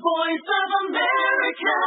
voice of America.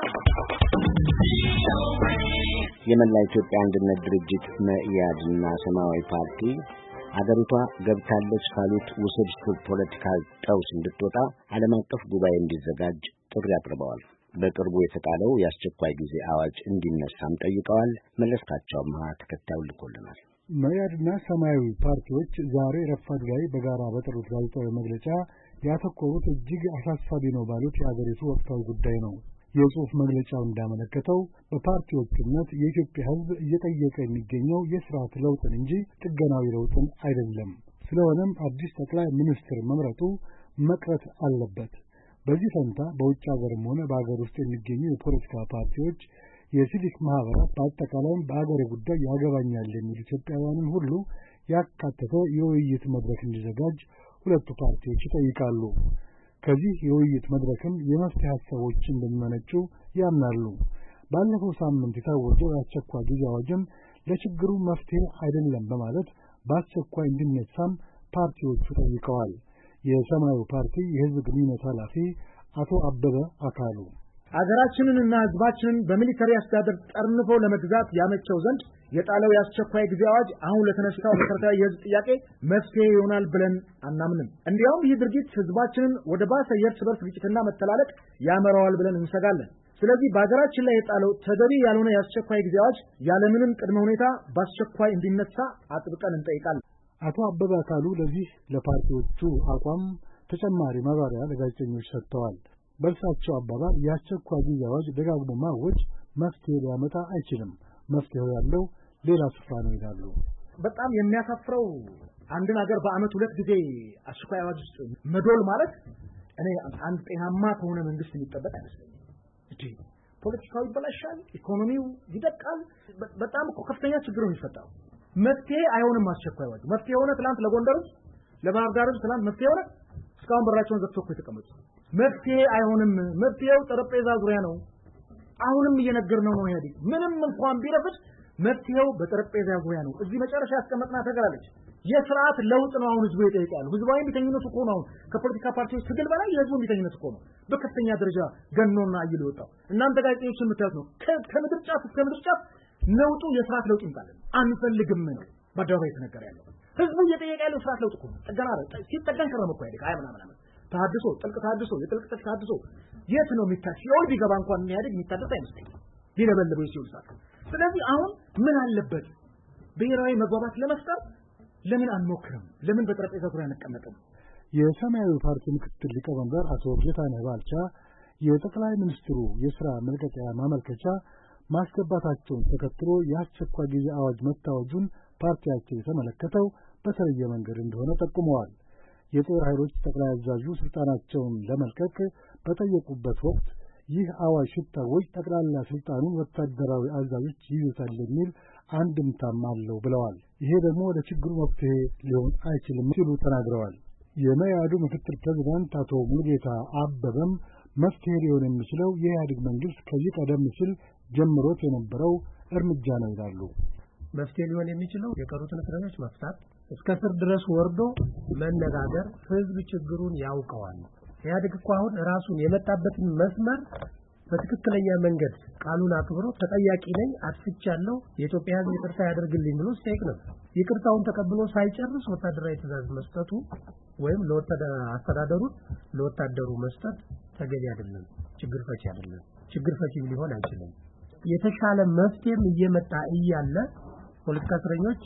የመላ ኢትዮጵያ አንድነት ድርጅት መኢአድና ሰማያዊ ፓርቲ አገሪቷ ገብታለች ካሉት ውስብስብ ፖለቲካዊ ቀውስ እንድትወጣ ዓለም አቀፍ ጉባኤ እንዲዘጋጅ ጥሪ አቅርበዋል። በቅርቡ የተጣለው የአስቸኳይ ጊዜ አዋጅ እንዲነሳም ጠይቀዋል። መለስካቸው ተከታዩን ልኮልናል። መኢአድና ሰማያዊ ፓርቲዎች ዛሬ ረፋዱ ላይ በጋራ በጠሩት ጋዜጣዊ መግለጫ ያተኮሩት እጅግ አሳሳቢ ነው ባሉት የአገሪቱ ወቅታዊ ጉዳይ ነው። የጽሑፍ መግለጫው እንዳመለከተው በፓርቲዎች እምነት የኢትዮጵያ ሕዝብ እየጠየቀ የሚገኘው የሥርዓት ለውጥን እንጂ ጥገናዊ ለውጥን አይደለም። ስለሆነም አዲስ ጠቅላይ ሚኒስትር መምረጡ መቅረት አለበት። በዚህ ፈንታ በውጭ ሀገርም ሆነ በአገር ውስጥ የሚገኙ የፖለቲካ ፓርቲዎች፣ የሲቪክ ማህበራት፣ በአጠቃላይም በአገሬ ጉዳይ ያገባኛል የሚሉ ኢትዮጵያውያንን ሁሉ ያካተተ የውይይት መድረክ እንዲዘጋጅ ሁለቱ ፓርቲዎች ይጠይቃሉ። ከዚህ የውይይት መድረክም የመፍትሄ ሀሳቦች እንደሚመነጩ ያምናሉ። ባለፈው ሳምንት የታወጀው የአስቸኳይ ጊዜ አዋጅም ለችግሩ መፍትሄ አይደለም በማለት በአስቸኳይ እንዲነሳም ፓርቲዎቹ ጠይቀዋል። የሰማያዊ ፓርቲ የህዝብ ግንኙነት ኃላፊ አቶ አበበ አካሉ አገራችንንና ህዝባችንን በሚሊተሪ አስተዳደር ጠርንፎ ለመግዛት ያመቸው ዘንድ የጣለው የአስቸኳይ ጊዜ አዋጅ አሁን ለተነሳው መሰረታዊ የህዝብ ጥያቄ መፍትሄ ይሆናል ብለን አናምንም። እንዲያውም ይህ ድርጊት ህዝባችንን ወደ ባሰ የእርስ በርስ ግጭትና መተላለቅ ያመራዋል ብለን እንሰጋለን። ስለዚህ በአገራችን ላይ የጣለው ተገቢ ያልሆነ የአስቸኳይ ጊዜ አዋጅ ያለምንም ቅድመ ሁኔታ በአስቸኳይ እንዲነሳ አጥብቀን እንጠይቃለን። አቶ አበበ አካሉ ለዚህ ለፓርቲዎቹ አቋም ተጨማሪ ማብራሪያ ለጋዜጠኞች ሰጥተዋል። በእርሳቸው አባባል የአስቸኳይ ጊዜ አዋጅ ደጋግሞ ማወጅ መፍትሄ ሊያመጣ አይችልም፣ መፍትሄው ያለው ሌላ ስፍራ ነው ይላሉ። በጣም የሚያሳፍረው አንድን ሀገር በአመት ሁለት ጊዜ አስቸኳይ አዋጅ ውስጥ መዶል ማለት እኔ አንድ ጤናማ ከሆነ መንግስት የሚጠበቅ አይመስለኝም። ፖለቲካው ይበላሻል፣ ኢኮኖሚው ይደቃል፣ በጣም ከፍተኛ ችግር ነው የሚፈጠረው። መፍትሄ አይሆንም አስቸኳይ አዋጅ። መፍትሄ ሆነ ትናንት ለጎንደርም ለባህር ዳርም ትናንት መፍትሄ ሆነ፣ እስካሁን በራቸውን ዘግተው እኮ የተቀመጡ መፍትሄ አይሆንም። መፍትሄው ጠረጴዛ ዙሪያ ነው። አሁንም እየነገርነው ነው። ያዲ ምንም እንኳን ቢረፍድ መፍትሄው በጠረጴዛ ዙሪያ ነው። እዚህ መጨረሻ ያስቀመጥናት ተገራለች። የሥርዓት ለውጥ ነው አሁን ህዝቡ ይጠይቃል። ህዝባዊ ቢተኝነት እኮ ነው ከፖለቲካ ፓርቲዎች ትግል በላይ የህዝቡ ቢተኝነት እኮ ነው በከፍተኛ ደረጃ ገኖና አይሎ ወጣው። እናንተ ጋዜጠኞች የምታዩት ነው። ከምድር ጫፍ እስከ ምድር ጫፍ ለውጡ የሥርዓት ለውጥ ይምጣልን አንፈልግም ነው በአደባባይ የተነገረ ያለው። ህዝቡ እየጠየቀ ያለው ሥርዓት ለውጥ እኮ ነው። ጠገና ሲጠገን ከረመ እኮ አይደል? ምናምን ታድሶ ጥልቅ ታድሶ የጥልቅ ታድሶ የት ነው የሚታሽ? ይሁን ቢገባ እንኳን የሚያድግ የሚታደስ አይመስለኝም። ሊነበልበው ሲውልሳት። ስለዚህ አሁን ምን አለበት ብሔራዊ መግባባት ለመፍጠር ለምን አንሞክርም? ለምን በጠረጴዛ ዙሪያ አንቀመጥም? የሰማያዊ ፓርቲ ምክትል ሊቀመንበር አቶ ጌታነህ ባልቻ የጠቅላይ ሚኒስትሩ የሥራ መልቀቂያ ማመልከቻ ማስገባታቸውን ተከትሎ የአስቸኳይ ጊዜ አዋጅ መታወጁን ፓርቲያቸው የተመለከተው በተለየ መንገድ እንደሆነ ጠቁመዋል። የጦር ኃይሎች ጠቅላይ አዛዡ ስልጣናቸውን ለመልቀቅ በጠየቁበት ወቅት ይህ አዋጅ ሲታወጅ ጠቅላላ ስልጣኑን ወታደራዊ አዛዦች ይይዙታል የሚል አንድምታም አለው ብለዋል። ይሄ ደግሞ ለችግሩ መፍትሄ ሊሆን አይችልም ሲሉ ተናግረዋል። የመኢአዱ ምክትል ፕሬዝዳንት አቶ ሙሉጌታ አበበም መፍትሄ ሊሆን የሚችለው የኢህአዴግ መንግስት ከዚህ ቀደም ሲል ጀምሮት የነበረው እርምጃ ነው ይላሉ። መፍትሄ ሊሆን የሚችለው የቀሩትን እስረኞች መፍታት፣ እስከ ስር ድረስ ወርዶ መነጋገር፣ ህዝብ ችግሩን ያውቀዋል። ኢህአዴግ እኮ አሁን ራሱን የመጣበትን መስመር በትክክለኛ መንገድ ቃሉን አክብሮ ተጠያቂ ነኝ አጥፍቻለሁ የኢትዮጵያ ህዝብ ይቅርታ ያደርግልኝ ብሎ ሲጠይቅ ነበር። ይቅርታውን ተቀብሎ ሳይጨርስ ወታደራዊ ትዕዛዝ መስጠቱ ወይም አስተዳደሩን ለወታደሩ መስጠት ተገቢ አይደለም፣ ችግር ፈቺ አይደለም፣ ችግር ፈቺ ሊሆን አይችልም። የተሻለ መፍትሄም እየመጣ እያለ ፖለቲካ እስረኞች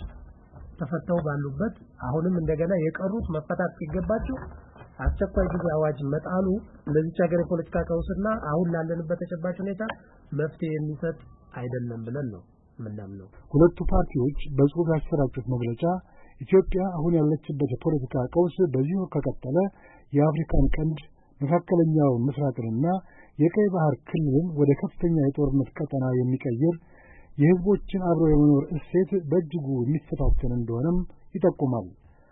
ተፈተው ባሉበት አሁንም እንደገና የቀሩት መፈታት ሲገባቸው አስቸኳይ ጊዜ አዋጅ መጣሉ ለዚህ ሀገር የፖለቲካ ቀውስና አሁን ላለንበት ተጨባጭ ሁኔታ መፍትሄ የሚሰጥ አይደለም ብለን ነው ምናምነው። ሁለቱ ፓርቲዎች በጽሑፍ ያሰራጩት መግለጫ ኢትዮጵያ አሁን ያለችበት የፖለቲካ ቀውስ በዚሁ ከቀጠለ የአፍሪካን ቀንድ፣ መካከለኛው ምስራቅንና የቀይ ባህር ክልልን ወደ ከፍተኛ የጦርነት ቀጠና የሚቀይር የህዝቦችን አብሮ የመኖር እሴት በእጅጉ የሚፈታተን እንደሆነም ይጠቁማል።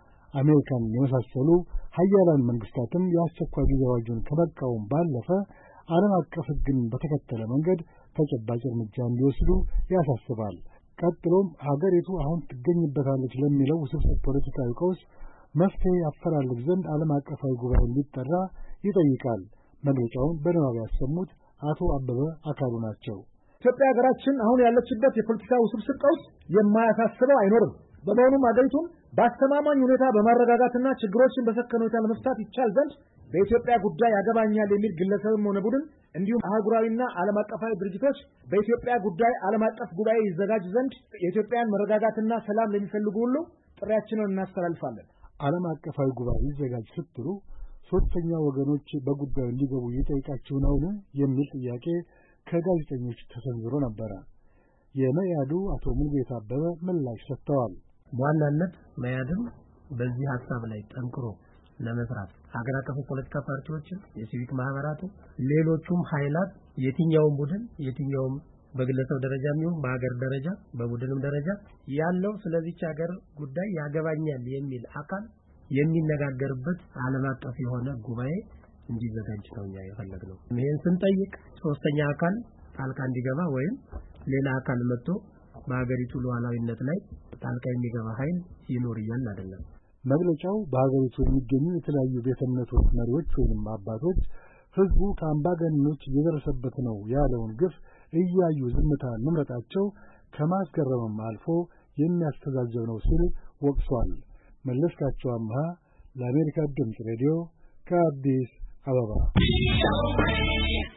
አሜሪካን የመሳሰሉ ሀያላን መንግስታትም የአስቸኳይ ጊዜ አዋጁን ከመቃወም ባለፈ ዓለም አቀፍ ሕግን በተከተለ መንገድ ተጨባጭ እርምጃ እንዲወስዱ ያሳስባል። ቀጥሎም ሀገሪቱ አሁን ትገኝበታለች ለሚለው ውስብስብ ፖለቲካዊ ቀውስ መፍትሄ ያፈላልግ ዘንድ ዓለም አቀፋዊ ጉባኤ እንዲጠራ ይጠይቃል። መግለጫውን በንባብ ያሰሙት አቶ አበበ አካሉ ናቸው። ኢትዮጵያ ሀገራችን አሁን ያለችበት የፖለቲካ ውስብስብ ቀውስ የማያሳስበው አይኖርም። በመሆኑም ሀገሪቱን በአስተማማኝ ሁኔታ በማረጋጋትና ችግሮችን በሰከነ ሁኔታ ለመፍታት ይቻል ዘንድ በኢትዮጵያ ጉዳይ ያገባኛል የሚል ግለሰብም ሆነ ቡድን እንዲሁም አህጉራዊና ዓለም አቀፋዊ ድርጅቶች በኢትዮጵያ ጉዳይ ዓለም አቀፍ ጉባኤ ይዘጋጅ ዘንድ የኢትዮጵያን መረጋጋትና ሰላም ለሚፈልጉ ሁሉ ጥሪያችንን እናስተላልፋለን። ዓለም አቀፋዊ ጉባኤ ይዘጋጅ ስትሉ ሶስተኛ ወገኖች በጉዳዩ እንዲገቡ እየጠየቃችሁ ነውን የሚል ጥያቄ ከጋዜጠኞች ተሰንዝሮ ነበር። የመያዱ አቶ ሙሉጌታ አበበ ምላሽ ሰጥተዋል። በዋናነት መያድም በዚህ ሐሳብ ላይ ጠንክሮ ለመስራት ሀገር አቀፍ ፖለቲካ ፓርቲዎችን፣ የሲቪክ ማህበራትን፣ ሌሎቹም ኃይላት የትኛውም ቡድን የትኛውም በግለሰብ ደረጃም ይሁን በሀገር ደረጃ በቡድንም ደረጃ ያለው ስለዚህ ሀገር ጉዳይ ያገባኛል የሚል አካል የሚነጋገርበት ዓለም አቀፍ የሆነ ጉባኤ እንዲዘጋጅ ነው የፈለግነው። ይሄን ስንጠይቅ ሶስተኛ አካል ጣልቃ እንዲገባ ወይም ሌላ አካል መጥቶ በሀገሪቱ ሉዓላዊነት ላይ ጣልቃ የሚገባ ኃይል ይኖር ይላል አይደለም። መግለጫው በሀገሪቱ የሚገኙ የተለያዩ ቤተ እምነቶች መሪዎች ወይም አባቶች ህዝቡ ከአምባገነኖች እየደረሰበት ነው ያለውን ግፍ እያዩ ዝምታ መምረጣቸው ከማስገረምም አልፎ የሚያስተዛዘብ ነው ሲል ወቅሷል። መለስካቸው አምሃ ለአሜሪካ ድምፅ ሬዲዮ ከአዲስ አበባ